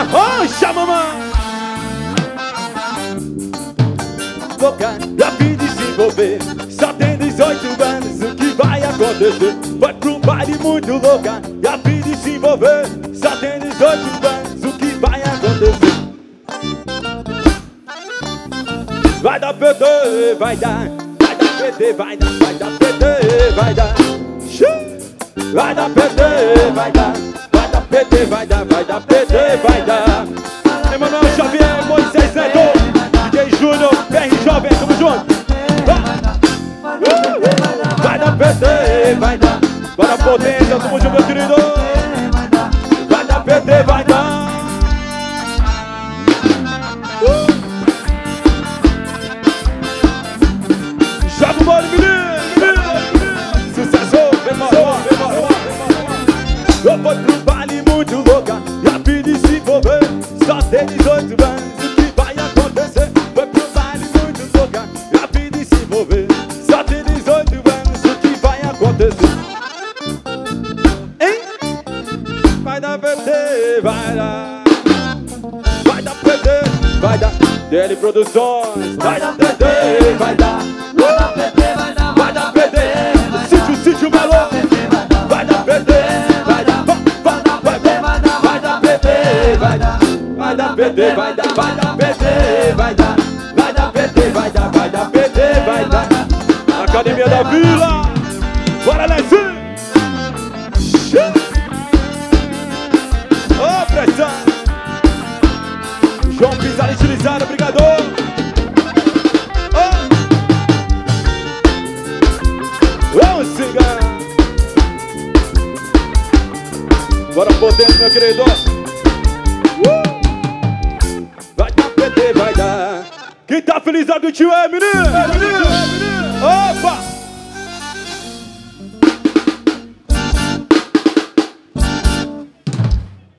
Rocha, mamãe. Louca, já fim de se envolver. Só tem 18 anos, o que vai acontecer? Vai pro baile muito louca, já fim de se envolver. Só tem 18 anos, o que vai acontecer? Vai dar PT, vai dar. Vai dar PT, vai dar. Vai dar PT, vai dar. Vai dar PT, vai dar. Vai dar PT, vai dar. Vai dar PT, vai dar. Emanuel Xavier, Moisés Neto, DJ Júnior, PR Jovem, tamo junto. Vai dar PT, vai dar. Bora potência, tamo junto, meu querido. Vai dar PT, vai dar. Joga o bolo, menino. Sucesso, demorou. Eu vou pro baile muito louca, já pedi se envolver. Só tem 18 anos, o que vai acontecer? Foi pro baile muito louca, já pedi se envolver. Só tem 18 anos, o que vai acontecer? Hein? Vai dar PT, vai dar. Vai dar PT, vai dar. DL Produções, vai dar PT, vai dar. Vai dar PT, vai dar. Vai dar PT, Sítio Melô. Vai dar PT, vai dar. Vai dar PT, vai dar. Vai dar PT, vai dar. Vai dar PT, vai dar. Vai dar PT, vai dar. Vai dar PT, vai dar. Vai dar PT, vai dar. Academia da Vila. Bora, Lezinho. Ô, pressão. João Pizarro estilizado, brigador. Vamos cigar. Bora potência, meu querido. Vai dar PT, vai dar. Quem tá feliz, abre o tio, menino. Opa!